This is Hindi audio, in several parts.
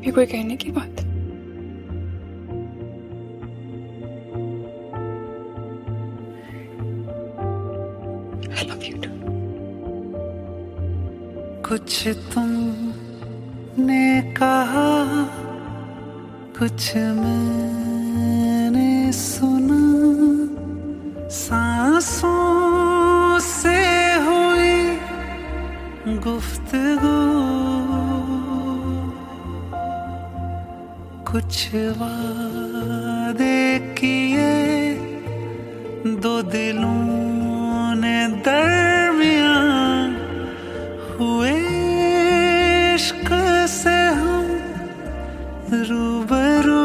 ये कोई कहने की बात? I love you too. कुछ तुमने कहा, कुछ मैंने सुना, सांसों से हुई गुफ्तगू, कुछ वादे किए दो दिलों ने दरमियान, हुए इश्क से हम रूबरू।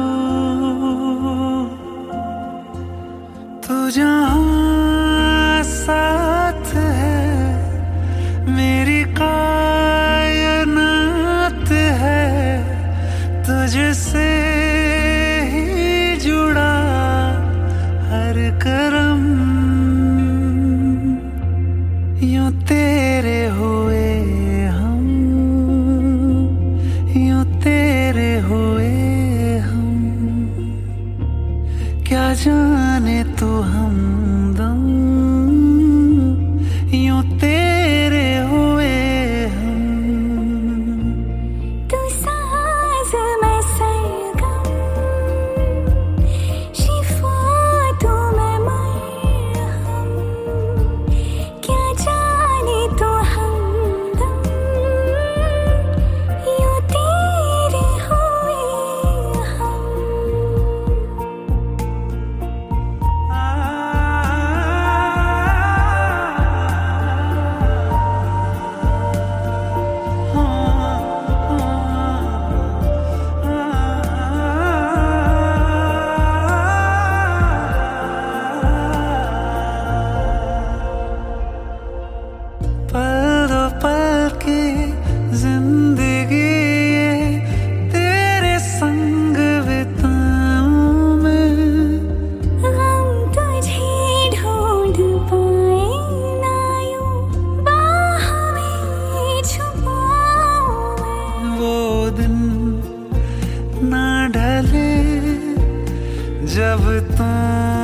तू जहाँ साथ है मेरी कायनात है, तुझसे ही जुड़ा हर करम। यूं तेरे हुए हम, यूं तेरे हुए हम, क्या जाने तू हमदम, यूं तेरे हुए हम। तू साज मैं सरगम, शिफा तू मैं मरहम, क्या जाने तू हमदम, यूं तेरे हुए हम। पल दो पल की जिंदगी ये तेरे संग बिताऊं मैं, हम तुझे ढूंढ पाए ना, यूं बाह में छुपाऊं मैं। वो दिन ना ढले जब तुम